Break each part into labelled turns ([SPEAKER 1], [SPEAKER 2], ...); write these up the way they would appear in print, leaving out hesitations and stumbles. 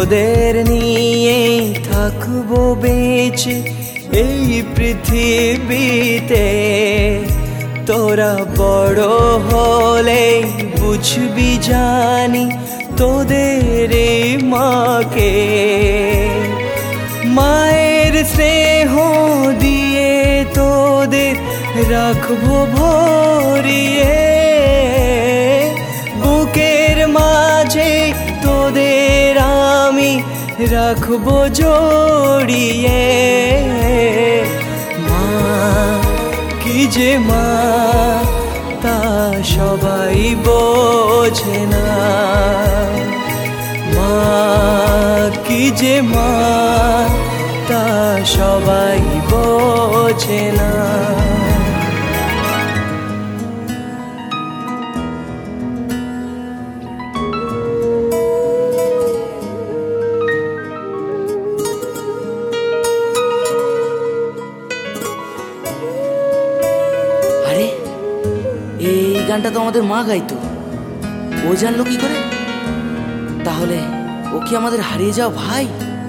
[SPEAKER 1] তোদের নিয়ে থাকবো বেঁচে এই পৃথিবীতে। তোরা বড় হলে বুঝবি জানি তোদের এই মাকে। মায়ের স্নেহ দিয়ে তোদের রাখবো ভরিয়ে, বুকের মাঝে তোদের আমি রাখবো জড়িয়ে। মা কি যে মা তা সবাই বোঝে না। মা কি যে মা তা সবাই বোঝে না।
[SPEAKER 2] আরে এই গানটা তো আমাদের মা গাইতো, ও জানলো কি করে? তাহলে ও কি আমাদের হারিয়ে যাওয়া ভাই?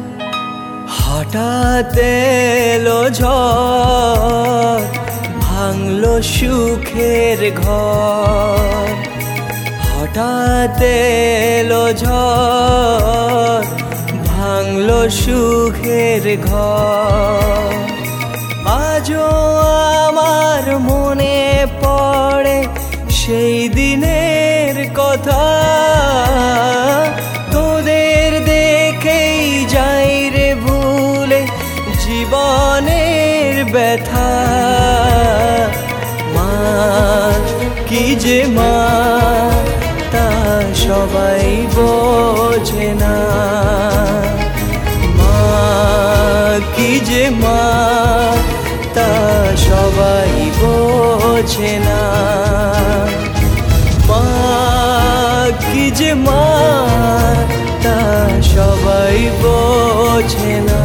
[SPEAKER 1] হঠাৎ এলো ঝড়, ভাঙলো সুখের ঘর। হঠাৎ এলো ঝড়, ভাঙলো সুখের ঘর। আজও আমার মনে পড়ে সেই দিনের কথা। তোদের দেখেই যাই রে ভুলে জীবনের ব্যথা। মা কি যে মা তা সবাই বোঝে না। মা কি যে মা তা সবাই বোঝে না। মা কি যে মা তা সবাই বোঝে না।